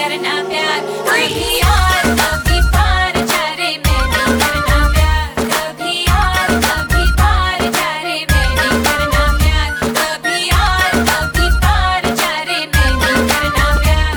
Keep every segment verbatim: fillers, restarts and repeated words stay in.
करना प्यार, कभी यार कभी पार जा रे मैं नहीं करना प्यार, कभी यार कभी पार जा रे मैं नहीं करना प्यार, कभी यार कभी पार जा रे मैं नहीं करना प्यार।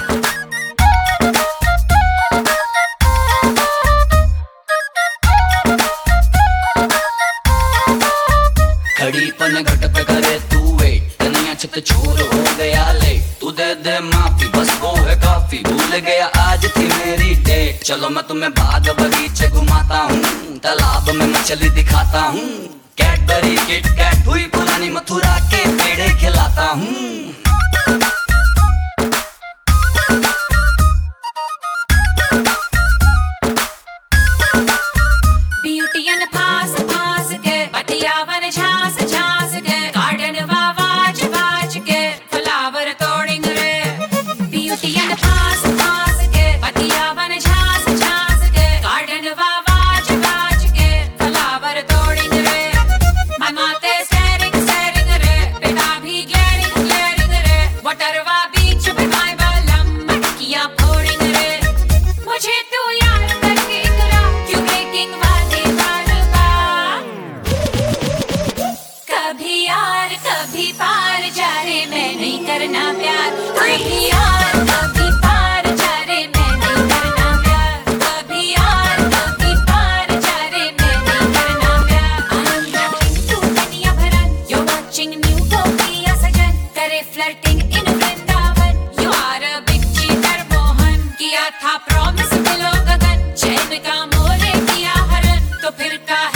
खड़ी पन घट पे करे तू वेट, तनिया छत छोर हो गया ले, तू दे दे माफी बस वो है काफी, भूल गया आज थी मेरी डेट। चलो मैं तुम्हें बाग बगीचे घुमाता हूँ, तालाब में मछली दिखाता हूँ, कैडबरी किट कैट हुई पुरानी मथुरा के पेड़े खिलाता हूँ। ब्यूटियन पास पास के पतियावन झांस झांस के, गार्डन वाज वाज के फ्लावर तोड़ेंगे रे। ब्यूटियन पास पास के पतियावन झांस झांस के, गार्डन वाज वाज के फ्लावर तोड़ेंगे रे। मामाते स्टेरिंग स्टेरिंग रे, बेटा भी ग्लेरिंग ग्लेरिंग रे, वटरवा बीच पे माय बलम मटकियां फोड़ेंगे रे। मुझे तू यार करके इकरार क्यों ब्रेकिंग वाले बार बार, कभी यार कभी पार जा रे मैं नहीं करना प्यार, कभी यार कभी पार जा रे मैं नहीं करना प्यार, कभी यार कभी पार जा रे मैं नहीं करना प्यार। I'm walking to दुनिया भरन, you're watching new Topia सजन, करे flirting in Vrindavan, you are a big cheater Mohan, किया था promise दिलो गगन, चैन का मोरे किया हरन, तो फिर का